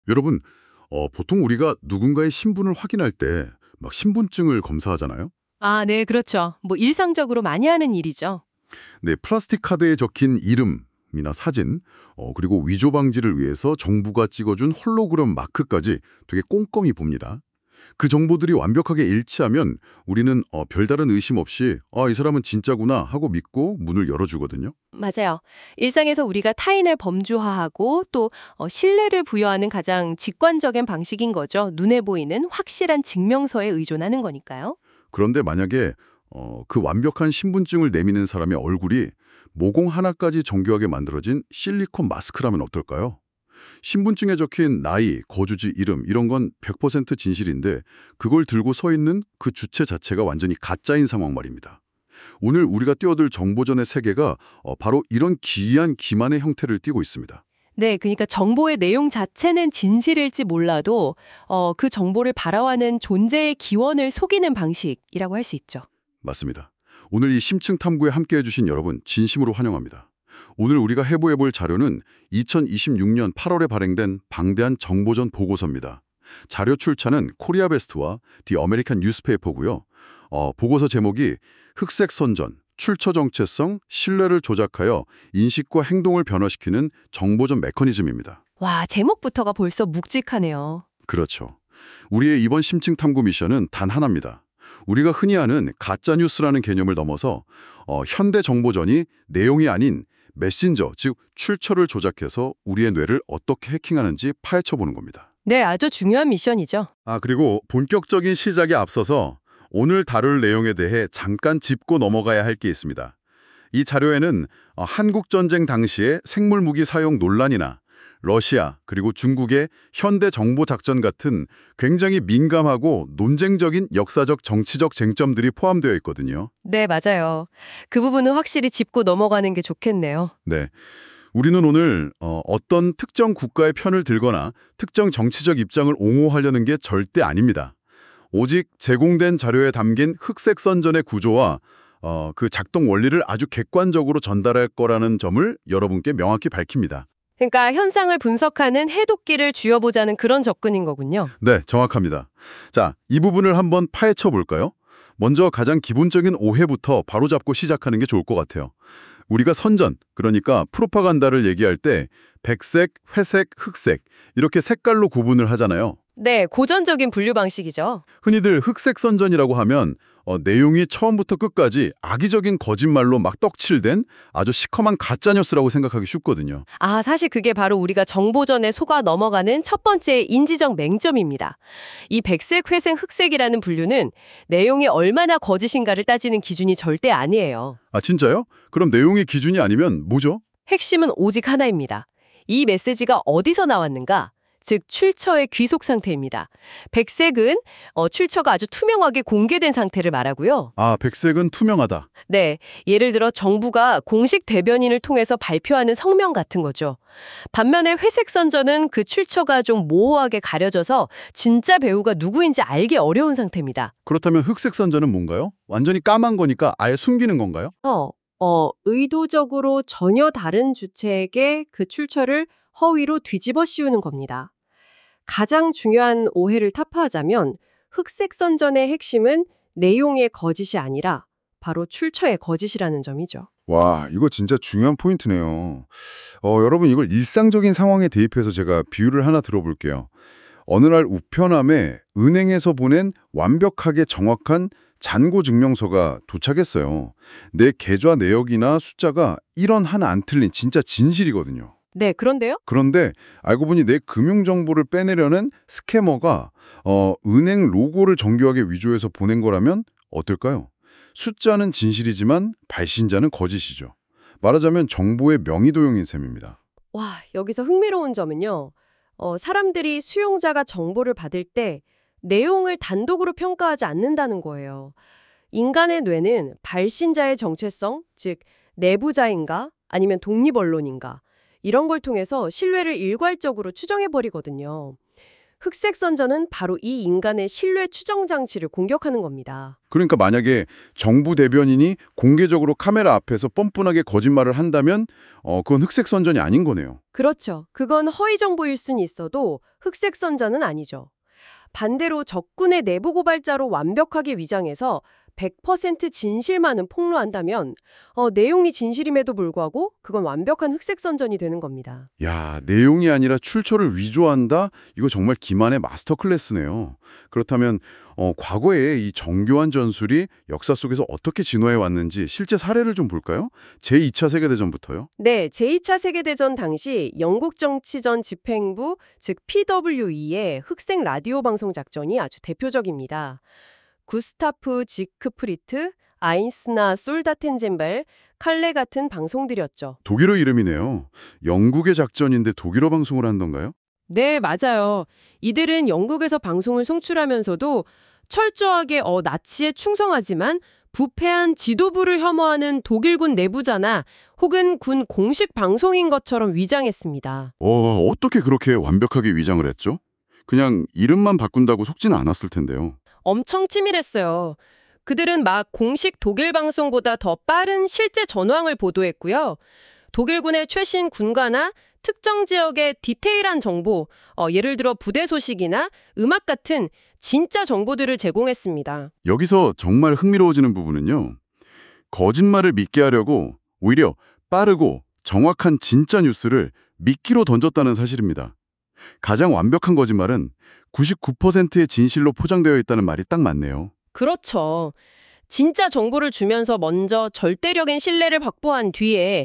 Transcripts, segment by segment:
여러분, 보통 우리가 누군가의 신분을 확인할 때 막 신분증을 검사하잖아요. 아, 네, 그렇죠. 뭐 일상적으로 많이 하는 일이죠. 네, 플라스틱 카드에 적힌 이름이나 사진, 그리고 위조 방지를 위해서 정부가 찍어준 홀로그램 마크까지 되게 꼼꼼히 봅니다. 그 정보들이 완벽하게 일치하면 우리는 별다른 의심 없이 이 사람은 진짜구나 하고 믿고 문을 열어주거든요. 맞아요. 일상에서 우리가 타인을 범주화하고 또 신뢰를 부여하는 가장 직관적인 방식인 거죠. 눈에 보이는 확실한 증명서에 의존하는 거니까요. 그런데 만약에 그 완벽한 신분증을 내미는 사람의 얼굴이 모공 하나까지 정교하게 만들어진 실리콘 마스크라면 어떨까요? 신분증에 적힌 나이, 거주지 이름 이런 건 100% 진실인데 그걸 들고 서 있는 그 주체 자체가 완전히 가짜인 상황 말입니다. 오늘 우리가 뛰어들 정보전의 세계가 바로 이런 기이한 기만의 형태를 띠고 있습니다. 네, 그러니까 정보의 내용 자체는 진실일지 몰라도 그 정보를 바라와는 존재의 기원을 속이는 방식이라고 할 수 있죠. 맞습니다. 오늘 이 심층 탐구에 함께해 주신 여러분 진심으로 환영합니다. 오늘 우리가 해부해볼 자료는 2026년 8월에 발행된 방대한 정보전 보고서입니다. 자료 출처는 코리아베스트와 디 어메리칸 뉴스페이퍼고요. 보고서 제목이 흑색 선전, 출처 정체성, 신뢰를 조작하여 인식과 행동을 변화시키는 정보전 메커니즘입니다. 와, 제목부터가 벌써 묵직하네요. 그렇죠. 우리의 이번 심층 탐구 미션은 단 하나입니다. 우리가 흔히 아는 가짜뉴스라는 개념을 넘어서 현대 정보전이 내용이 아닌 메신저, 즉 출처를 조작해서 우리의 뇌를 어떻게 해킹하는지 파헤쳐보는 겁니다. 네, 아주 중요한 미션이죠. 그리고 본격적인 시작에 앞서서 오늘 다룰 내용에 대해 잠깐 짚고 넘어가야 할 게 있습니다. 이 자료에는 한국전쟁 당시의 생물무기 사용 논란이나 러시아 그리고 중국의 현대 정보작전 같은 굉장히 민감하고 논쟁적인 역사적 정치적 쟁점들이 포함되어 있거든요. 네, 맞아요. 그 부분은 확실히 짚고 넘어가는 게 좋겠네요. 네. 우리는 오늘 어떤 특정 국가의 편을 들거나 특정 정치적 입장을 옹호하려는 게 절대 아닙니다. 오직 제공된 자료에 담긴 흑색 선전의 구조와 그 작동 원리를 아주 객관적으로 전달할 거라는 점을 여러분께 명확히 밝힙니다. 그러니까 현상을 분석하는 해독기를 쥐어보자는 그런 접근인 거군요. 네, 정확합니다. 자, 이 부분을 한번 파헤쳐 볼까요? 먼저 가장 기본적인 오해부터 바로잡고 시작하는 게 좋을 것 같아요. 우리가 선전, 그러니까 프로파간다를 얘기할 때 백색, 회색, 흑색 이렇게 색깔로 구분을 하잖아요. 네, 고전적인 분류 방식이죠. 흔히들 흑색 선전이라고 하면 내용이 처음부터 끝까지 악의적인 거짓말로 막 떡칠된 아주 시커먼 가짜뉴스라고 생각하기 쉽거든요. 아, 사실 그게 바로 우리가 정보전에 속아 넘어가는 첫 번째 인지적 맹점입니다. 이 백색, 회색, 흑색이라는 분류는 내용이 얼마나 거짓인가를 따지는 기준이 절대 아니에요. 진짜요? 그럼 내용의 기준이 아니면 뭐죠? 핵심은 오직 하나입니다. 이 메시지가 어디서 나왔는가? 즉 출처의 귀속 상태입니다. 백색은 출처가 아주 투명하게 공개된 상태를 말하고요. 백색은 투명하다. 네, 예를 들어 정부가 공식 대변인을 통해서 발표하는 성명 같은 거죠. 반면에 회색 선전은 그 출처가 좀 모호하게 가려져서 진짜 배우가 누구인지 알기 어려운 상태입니다. 그렇다면 흑색 선전은 뭔가요? 완전히 까만 거니까 아예 숨기는 건가요? 의도적으로 전혀 다른 주체에게 그 출처를 허위로 뒤집어 씌우는 겁니다. 가장 중요한 오해를 타파하자면 흑색 선전의 핵심은 내용의 거짓이 아니라 바로 출처의 거짓이라는 점이죠. 와, 이거 진짜 중요한 포인트네요. 여러분 이걸 일상적인 상황에 대입해서 제가 비유를 하나 들어볼게요. 어느 날 우편함에 은행에서 보낸 완벽하게 정확한 잔고 증명서가 도착했어요. 내 계좌 내역이나 숫자가 1원 하나 안 틀린 진짜 진실이거든요. 네, 그런데요? 그런데 알고 보니 내 금융정보를 빼내려는 스캐머가 은행 로고를 정교하게 위조해서 보낸 거라면 어떨까요? 숫자는 진실이지만 발신자는 거짓이죠. 말하자면 정보의 명의도용인 셈입니다. 와, 여기서 흥미로운 점은요. 사람들이 수용자가 정보를 받을 때 내용을 단독으로 평가하지 않는다는 거예요. 인간의 뇌는 발신자의 정체성, 즉 내부자인가 아니면 독립 언론인가 이런 걸 통해서 신뢰를 일괄적으로 추정해버리거든요. 흑색 선전은 바로 이 인간의 신뢰 추정 장치를 공격하는 겁니다. 그러니까 만약에 정부 대변인이 공개적으로 카메라 앞에서 뻔뻔하게 거짓말을 한다면 그건 흑색 선전이 아닌 거네요. 그렇죠. 그건 허위 정보일 순 있어도 흑색 선전은 아니죠. 반대로 적군의 내부 고발자로 완벽하게 위장해서 100% 진실만은 폭로한다면 내용이 진실임에도 불구하고 그건 완벽한 흑색 선전이 되는 겁니다. 야, 내용이 아니라 출처를 위조한다? 이거 정말 기만의 마스터 클래스네요. 그렇다면 과거에 이 정교한 전술이 역사 속에서 어떻게 진화해 왔는지 실제 사례를 좀 볼까요? 제2차 세계대전부터요? 네, 제2차 세계대전 당시 영국 정치전 집행부, 즉 PWE의 흑색 라디오 방송 작전이 아주 대표적입니다. 구스타프 지크프리트, 아인스나 솔다텐젠벨, 칼레 같은 방송들이었죠. 독일어 이름이네요. 영국의 작전인데 독일어 방송을 한던가요? 네, 맞아요. 이들은 영국에서 방송을 송출하면서도 철저하게 나치에 충성하지만 부패한 지도부를 혐오하는 독일군 내부자나 혹은 군 공식 방송인 것처럼 위장했습니다. 어떻게 그렇게 완벽하게 위장을 했죠? 그냥 이름만 바꾼다고 속지는 않았을 텐데요. 엄청 치밀했어요. 그들은 막 공식 독일 방송보다 더 빠른 실제 전황을 보도했고요. 독일군의 최신 군가나 특정 지역의 디테일한 정보, 예를 들어 부대 소식이나 음악 같은 진짜 정보들을 제공했습니다. 여기서 정말 흥미로워지는 부분은요. 거짓말을 믿게 하려고 오히려 빠르고 정확한 진짜 뉴스를 미끼로 던졌다는 사실입니다. 가장 완벽한 거짓말은 99%의 진실로 포장되어 있다는 말이 딱 맞네요. 그렇죠. 진짜 정보를 주면서 먼저 절대적인 신뢰를 확보한 뒤에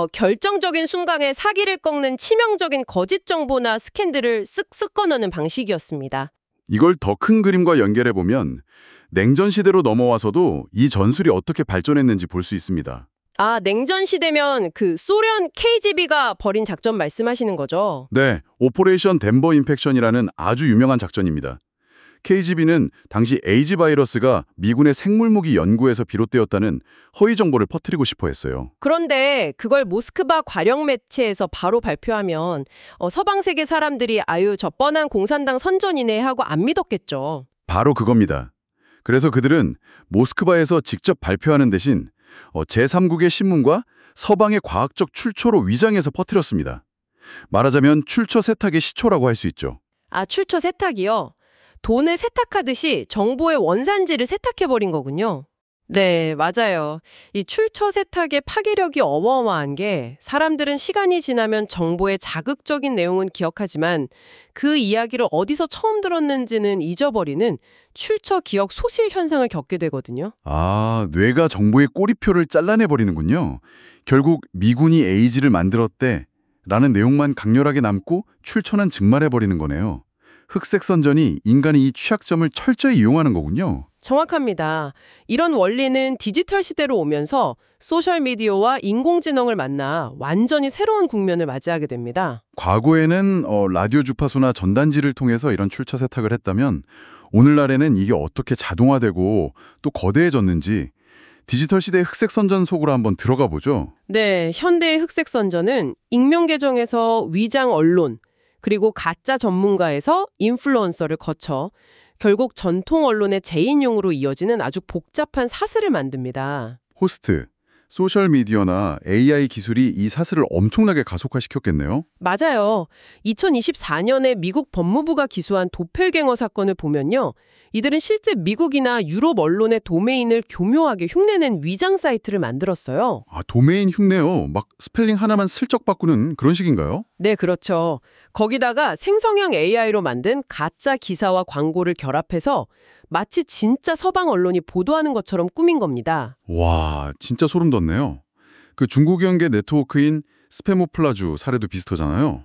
결정적인 순간에 사기를 꺾는 치명적인 거짓 정보나 스캔들을 쓱쓱 꺼내는 방식이었습니다. 이걸 더 큰 그림과 연결해보면 냉전 시대로 넘어와서도 이 전술이 어떻게 발전했는지 볼 수 있습니다. 아, 냉전 시대면 그 소련 KGB가 벌인 작전 말씀하시는 거죠? 네, 오퍼레이션 덴버 임팩션이라는 아주 유명한 작전입니다. KGB는 당시 에이즈 바이러스가 미군의 생물무기 연구에서 비롯되었다는 허위 정보를 퍼뜨리고 싶어 했어요. 그런데 그걸 모스크바 과령 매체에서 바로 발표하면 서방 세계 사람들이 아유 저 뻔한 공산당 선전이네 하고 안 믿었겠죠. 바로 그겁니다. 그래서 그들은 모스크바에서 직접 발표하는 대신 제3국의 신문과 서방의 과학적 출처로 위장해서 퍼뜨렸습니다. 말하자면 출처 세탁의 시초라고 할 수 있죠. 아, 출처 세탁이요? 돈을 세탁하듯이 정보의 원산지를 세탁해버린 거군요. 네, 맞아요. 이 출처 세탁의 파괴력이 어마어마한 게 사람들은 시간이 지나면 정보의 자극적인 내용은 기억하지만 그 이야기를 어디서 처음 들었는지는 잊어버리는 출처 기억 소실 현상을 겪게 되거든요. 아, 뇌가 정보의 꼬리표를 잘라내버리는군요. 결국 미군이 에이즈를 만들었대 라는 내용만 강렬하게 남고 출처는 증말해버리는 거네요. 흑색 선전이 인간의 이 취약점을 철저히 이용하는 거군요. 정확합니다. 이런 원리는 디지털 시대로 오면서 소셜미디어와 인공지능을 만나 완전히 새로운 국면을 맞이하게 됩니다. 과거에는 라디오 주파수나 전단지를 통해서 이런 출처 세탁을 했다면 오늘날에는 이게 어떻게 자동화되고 또 거대해졌는지 디지털 시대의 흑색 선전 속으로 한번 들어가 보죠. 네, 현대의 흑색 선전은 익명 계정에서 위장 언론, 그리고 가짜 전문가에서 인플루언서를 거쳐 결국 전통 언론의 재인용으로 이어지는 아주 복잡한 사슬을 만듭니다. 호스트, 소셜미디어나 AI 기술이 이 사슬을 엄청나게 가속화시켰겠네요. 맞아요. 2024년에 미국 법무부가 기소한 도펠갱어 사건을 보면요. 이들은 실제 미국이나 유럽 언론의 도메인을 교묘하게 흉내낸 위장 사이트를 만들었어요. 아, 도메인 흉내요. 막 스펠링 하나만 슬쩍 바꾸는 그런 식인가요? 네, 그렇죠. 거기다가 생성형 AI로 만든 가짜 기사와 광고를 결합해서 마치 진짜 서방 언론이 보도하는 것처럼 꾸민 겁니다. 와, 진짜 소름 돋네요. 그 중국 연계 네트워크인 스패모플라주 사례도 비슷하잖아요.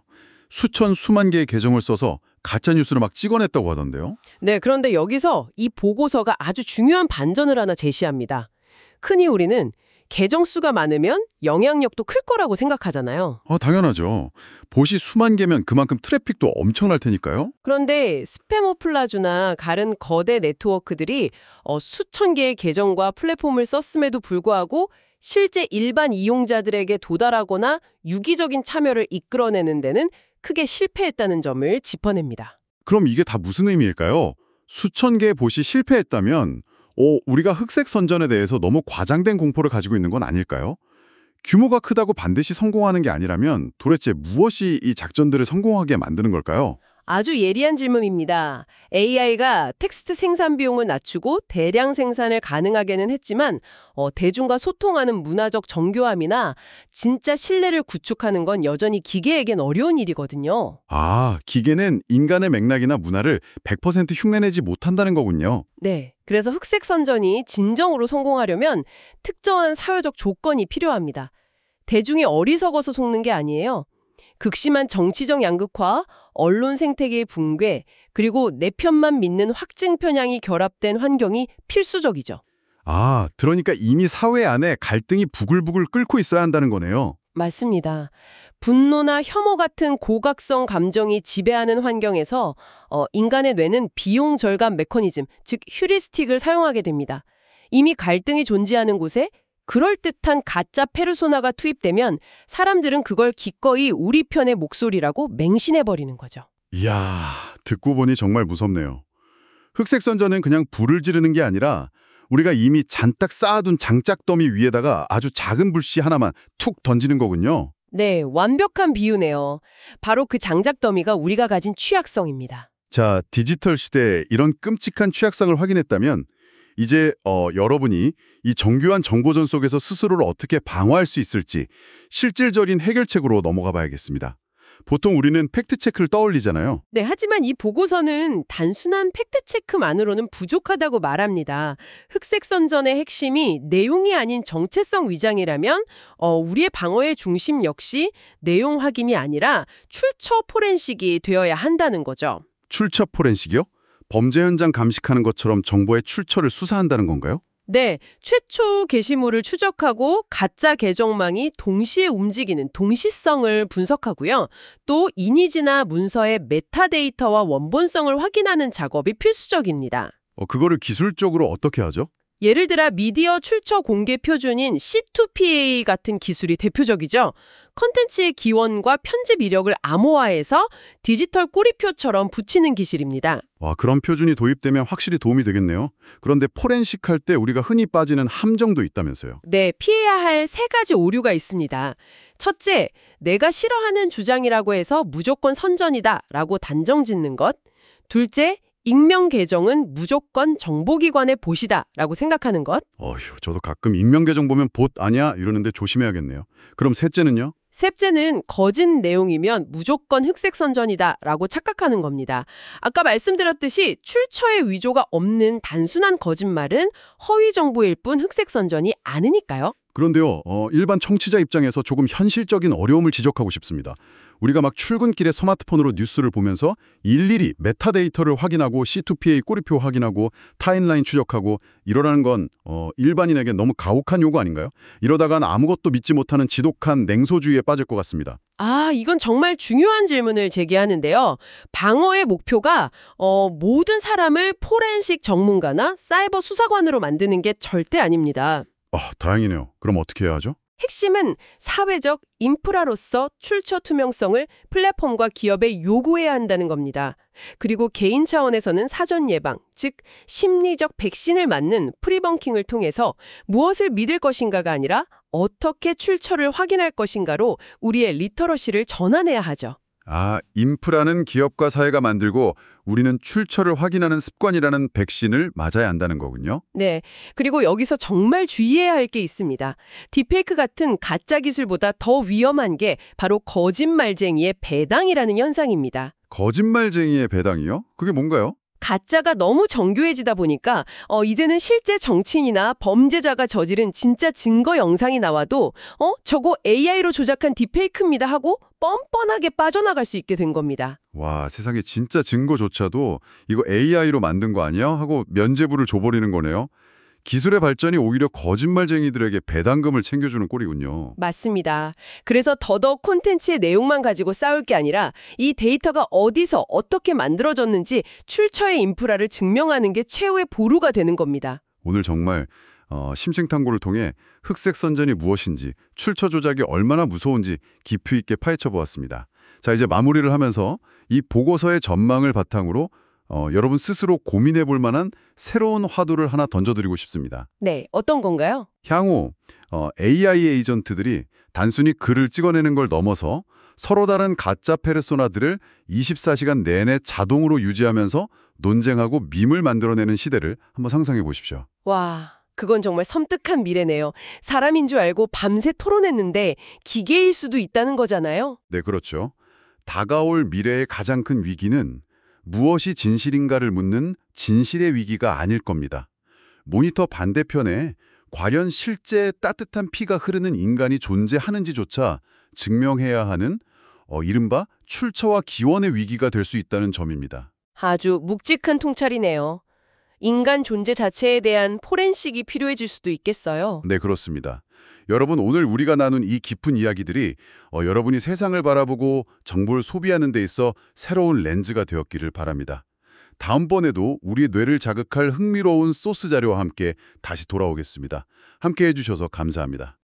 수만 개의 계정을 써서 가짜 뉴스를 막 찍어냈다고 하던데요. 네, 그런데 여기서 이 보고서가 아주 중요한 반전을 하나 제시합니다. 흔히 우리는 계정 수가 많으면 영향력도 클 거라고 생각하잖아요. 당연하죠. 봇이 수만 개면 그만큼 트래픽도 엄청날 테니까요. 그런데 스패모플라주나 다른 거대 네트워크들이 수천 개의 계정과 플랫폼을 썼음에도 불구하고 실제 일반 이용자들에게 도달하거나 유기적인 참여를 이끌어내는 데는 크게 실패했다는 점을 짚어냅니다. 그럼 이게 다 무슨 의미일까요? 수천 개의 봇이 실패했다면 우리가 흑색 선전에 대해서 너무 과장된 공포를 가지고 있는 건 아닐까요? 규모가 크다고 반드시 성공하는 게 아니라면 도대체 무엇이 이 작전들을 성공하게 만드는 걸까요? 아주 예리한 질문입니다. AI가 텍스트 생산 비용을 낮추고 대량 생산을 가능하게는 했지만 대중과 소통하는 문화적 정교함이나 진짜 신뢰를 구축하는 건 여전히 기계에겐 어려운 일이거든요. 아, 기계는 인간의 맥락이나 문화를 100% 흉내내지 못한다는 거군요. 네. 그래서 흑색 선전이 진정으로 성공하려면 특정한 사회적 조건이 필요합니다. 대중이 어리석어서 속는 게 아니에요. 극심한 정치적 양극화, 언론 생태계의 붕괴, 그리고 내 편만 믿는 확증 편향이 결합된 환경이 필수적이죠. 아, 그러니까 이미 사회 안에 갈등이 부글부글 끓고 있어야 한다는 거네요. 맞습니다. 분노나 혐오 같은 고각성 감정이 지배하는 환경에서 인간의 뇌는 비용 절감 메커니즘, 즉 휴리스틱을 사용하게 됩니다. 이미 갈등이 존재하는 곳에 그럴듯한 가짜 페르소나가 투입되면 사람들은 그걸 기꺼이 우리 편의 목소리라고 맹신해버리는 거죠. 이야, 듣고 보니 정말 무섭네요. 흑색 선전은 그냥 불을 지르는 게 아니라 우리가 이미 잔뜩 쌓아둔 장작더미 위에다가 아주 작은 불씨 하나만 툭 던지는 거군요. 네, 완벽한 비유네요. 바로 그 장작더미가 우리가 가진 취약성입니다. 자, 디지털 시대에 이런 끔찍한 취약성을 확인했다면 이제 여러분이 이 정교한 정보전 속에서 스스로를 어떻게 방어할 수 있을지 실질적인 해결책으로 넘어가 봐야겠습니다. 보통 우리는 팩트체크를 떠올리잖아요. 네, 하지만 이 보고서는 단순한 팩트체크만으로는 부족하다고 말합니다. 흑색 선전의 핵심이 내용이 아닌 정체성 위장이라면 우리의 방어의 중심 역시 내용 확인이 아니라 출처 포렌식이 되어야 한다는 거죠. 출처 포렌식이요? 범죄 현장 감식하는 것처럼 정보의 출처를 수사한다는 건가요? 네, 최초 게시물을 추적하고 가짜 계정망이 동시에 움직이는 동시성을 분석하고요. 또 이미지나 문서의 메타데이터와 원본성을 확인하는 작업이 필수적입니다. 그거를 기술적으로 어떻게 하죠? 예를 들어 미디어 출처 공개 표준인 C2PA 같은 기술이 대표적이죠. 컨텐츠의 기원과 편집 이력을 암호화해서 디지털 꼬리표처럼 붙이는 기술입니다. 와, 그런 표준이 도입되면 확실히 도움이 되겠네요. 그런데 포렌식 할 때 우리가 흔히 빠지는 함정도 있다면서요. 네, 피해야 할 세 가지 오류가 있습니다. 첫째, 내가 싫어하는 주장이라고 해서 무조건 선전이다라고 단정 짓는 것. 둘째, 익명 계정은 무조건 정보기관의 봇이다라고 생각하는 것. 저도 가끔 익명 계정 보면 봇 아니야? 이러는데 조심해야겠네요. 그럼 셋째는요? 셋째는 거짓 내용이면 무조건 흑색 선전이다라고 착각하는 겁니다. 아까 말씀드렸듯이 출처의 위조가 없는 단순한 거짓말은 허위 정보일 뿐 흑색 선전이 아니니까요. 그런데요, 일반 청취자 입장에서 조금 현실적인 어려움을 지적하고 싶습니다. 우리가 막 출근길에 스마트폰으로 뉴스를 보면서 일일이 메타데이터를 확인하고 C2PA 꼬리표 확인하고 타임라인 추적하고 이러라는 건 일반인에게 너무 가혹한 요구 아닌가요? 이러다간 아무것도 믿지 못하는 지독한 냉소주의에 빠질 것 같습니다. 이건 정말 중요한 질문을 제기하는데요. 방어의 목표가 모든 사람을 포렌식 전문가나 사이버 수사관으로 만드는 게 절대 아닙니다. 다행이네요. 그럼 어떻게 해야 하죠? 핵심은 사회적 인프라로서 출처 투명성을 플랫폼과 기업에 요구해야 한다는 겁니다. 그리고 개인 차원에서는 사전 예방, 즉 심리적 백신을 맞는 프리벙킹을 통해서 무엇을 믿을 것인가가 아니라 어떻게 출처를 확인할 것인가로 우리의 리터러시를 전환해야 하죠. 인프라는 기업과 사회가 만들고 우리는 출처를 확인하는 습관이라는 백신을 맞아야 한다는 거군요. 네. 그리고 여기서 정말 주의해야 할 게 있습니다. 딥페이크 같은 가짜 기술보다 더 위험한 게 바로 거짓말쟁이의 배당이라는 현상입니다. 거짓말쟁이의 배당이요? 그게 뭔가요? 가짜가 너무 정교해지다 보니까 이제는 실제 정치인이나 범죄자가 저지른 진짜 증거 영상이 나와도 저거 AI로 조작한 딥페이크입니다 하고 뻔뻔하게 빠져나갈 수 있게 된 겁니다. 와, 세상에 진짜 증거조차도 이거 AI로 만든 거 아니야? 하고 면죄부를 줘버리는 거네요. 기술의 발전이 오히려 거짓말쟁이들에게 배당금을 챙겨주는 꼴이군요. 맞습니다. 그래서 더더욱 콘텐츠의 내용만 가지고 싸울 게 아니라 이 데이터가 어디서 어떻게 만들어졌는지 출처의 인프라를 증명하는 게 최후의 보루가 되는 겁니다. 오늘 정말 심층 탐구를 통해 흑색 선전이 무엇인지, 출처 조작이 얼마나 무서운지 깊이 있게 파헤쳐 보았습니다. 자, 이제 마무리를 하면서 이 보고서의 전망을 바탕으로 여러분 스스로 고민해 볼 만한 새로운 화두를 하나 던져드리고 싶습니다. 네, 어떤 건가요? 향후 AI 에이전트들이 단순히 글을 찍어내는 걸 넘어서 서로 다른 가짜 페르소나들을 24시간 내내 자동으로 유지하면서 논쟁하고 밈을 만들어내는 시대를 한번 상상해 보십시오. 와, 그건 정말 섬뜩한 미래네요. 사람인 줄 알고 밤새 토론했는데 기계일 수도 있다는 거잖아요. 네, 그렇죠. 다가올 미래의 가장 큰 위기는 무엇이 진실인가를 묻는 진실의 위기가 아닐 겁니다. 모니터 반대편에 과연 실제 따뜻한 피가 흐르는 인간이 존재하는지조차 증명해야 하는 이른바 출처와 기원의 위기가 될 수 있다는 점입니다. 아주 묵직한 통찰이네요. 인간 존재 자체에 대한 포렌식이 필요해질 수도 있겠어요. 네, 그렇습니다. 여러분, 오늘 우리가 나눈 이 깊은 이야기들이 여러분이 세상을 바라보고 정보를 소비하는 데 있어 새로운 렌즈가 되었기를 바랍니다. 다음번에도 우리의 뇌를 자극할 흥미로운 소스 자료와 함께 다시 돌아오겠습니다. 함께 해주셔서 감사합니다.